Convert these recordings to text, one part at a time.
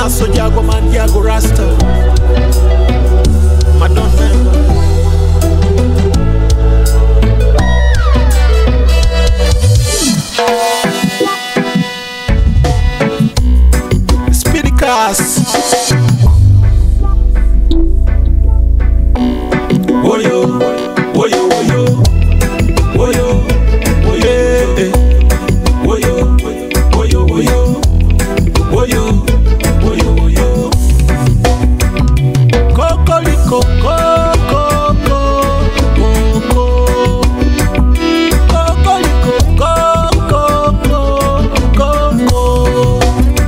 hustle, Jago man, Jago Rasta. Madon member. Speedy cast. Woyo, woyo, woyo, woyo, woyo, woyo, woyo, woyo, woyo, woyo, woyo. Kokoliko, koko, koko, kokoliko, koko, koko.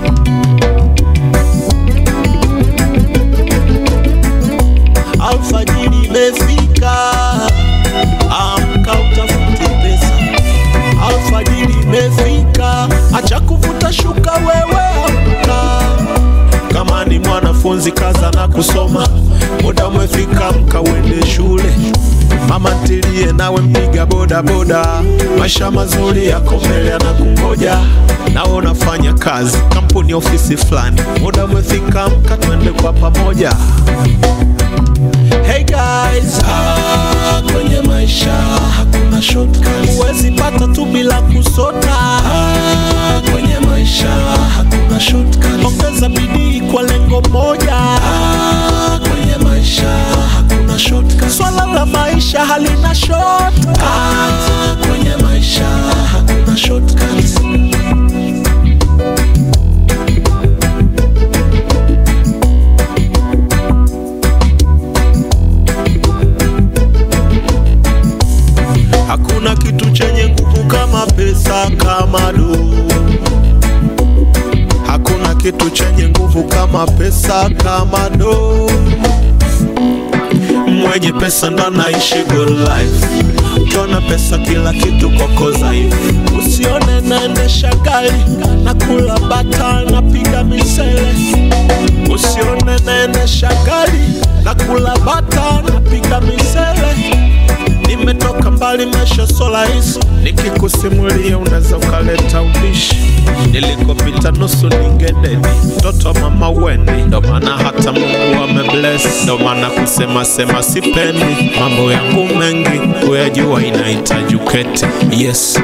Alfajiri imefika, amka utafute pesa. Alfajiri imefika, acha kuvuta shuka wewe amka. Kama ni mwanafunzi kaza na kusoma, muda umefika amka uende shule. Mama ntilie nawe mpiga boda boda, maisha mazuri yako mbele yanakungoja. Nawe unafanya kazi kampuni ofisi fulani, muda umefika amka twende kwa pamoja. Hey guys, kwenye maisha hakuna shortcuts. Huwezi pata tu bila kusota. Kwenye maisha hakuna shortcuts. Ongeza bidii kwa lengo moja. Kwenye maisha hakuna shortcuts. Swala la maisha halina shortcuts. Kwenye maisha hakuna shortcuts. Hakuna kitu chenye nguvu kama pesa, kama do. Hakuna kitu chenye nguvu kama pesa, kama do. Mwenye pesa ndo anaishi good life. Ukiona pesa kila kitu kwako dhaifu. Usione naendesha gari, nakula bata, napiga misele. Usione naendesha gari, nakula bata, napiga misele. Nimetoka mbali maisha sola hisu, nikikusimulia unaweza ukaleta ubishi. Nilikopita nusu ningededi, mtoto mama Wendy. Ndo maana hata Mungu amebless, ndo maana kusema sema sipendi. Mambo yangu mengi kuyajua inahitaji uketi. Yes.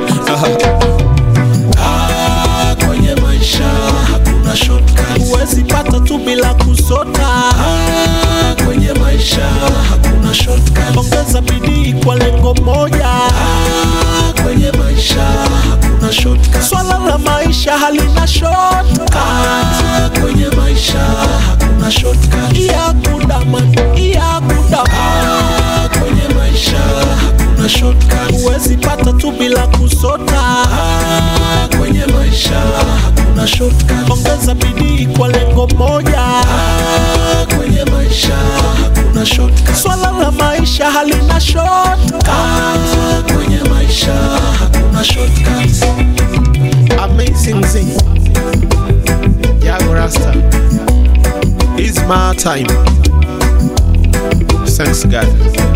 Kwenye maisha hakuna shortcuts. Huwezi pata tu bila kusota. Kwenye maisha hakuna shortcuts. Ongeza bidii kwa lengo moja. Kwenye maisha hakuna shortcuts. Swala la maisha halina shortcuts. Kwenye maisha hakuna shortcuts. Iya kudaman, iya kudaman. Kwenye maisha hakuna shortcuts. Huwezi pata tu bila kusota. Kwenye maisha hakuna shortcuts. Ongeza bidii kwa lengo moja. Kwenye maisha hakuna shortcuts. Swala la maisha halina shortcuts. Kwenye maisha hakuna shortcuts. Amazing thing, Jago Rasta. It's my time. Thanks God.